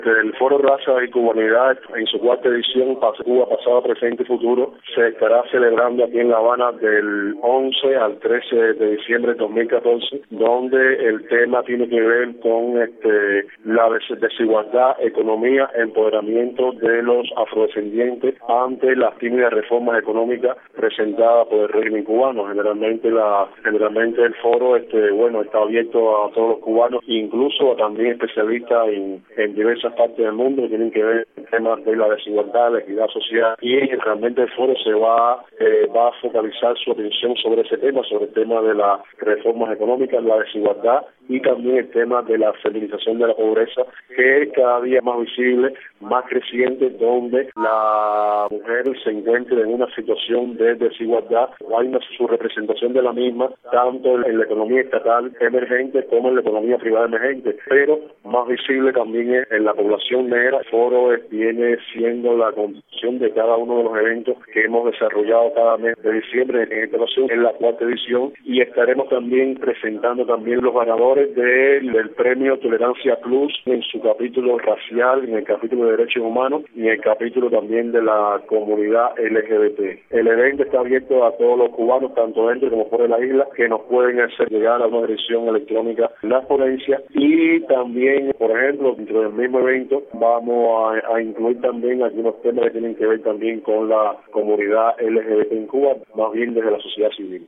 El Foro Raza y Cubanidad, en su cuarta edición, Cuba, pasado, presente y futuro, se estará celebrando aquí en La Habana del 11 al 13 de diciembre de 2014, donde el tema tiene que ver con la desigualdad, economía, empoderamiento de los afrodescendientes ante las tímidas reformas económicas presentadas por el régimen cubano. Generalmente el foro está abierto a todos los cubanos, incluso a también especialistas en diversas partes del mundo que tienen que ver con temas de la desigualdad, la equidad social, y realmente el foro se va a focalizar su atención sobre ese tema, sobre el tema de las reformas económicas, la desigualdad y también el tema de la feminización de la pobreza, que es cada día más visible, más creciente, donde la mujer se encuentra en una situación de desigualdad. Hay su representación de la misma, tanto en la economía estatal emergente como en la economía privada emergente, pero más visible también es en la población negra. El foro viene siendo la conducción de cada uno de los eventos que hemos desarrollado cada mes de diciembre en esta ocasión, en la cuarta edición, y estaremos también presentando también los ganadores del premio Tolerancia Plus en su capítulo racial, en el capítulo de derechos humanos y en el capítulo también de la comunidad LGBT. El evento está abierto a todos los cubanos, tanto dentro como fuera de la isla, que nos pueden hacer llegar a una dirección electrónica las ponencias, y también, por ejemplo, dentro del mismo evento vamos a incluir también algunos temas que tienen que ver también con la comunidad LGBT en Cuba, más bien desde la sociedad civil.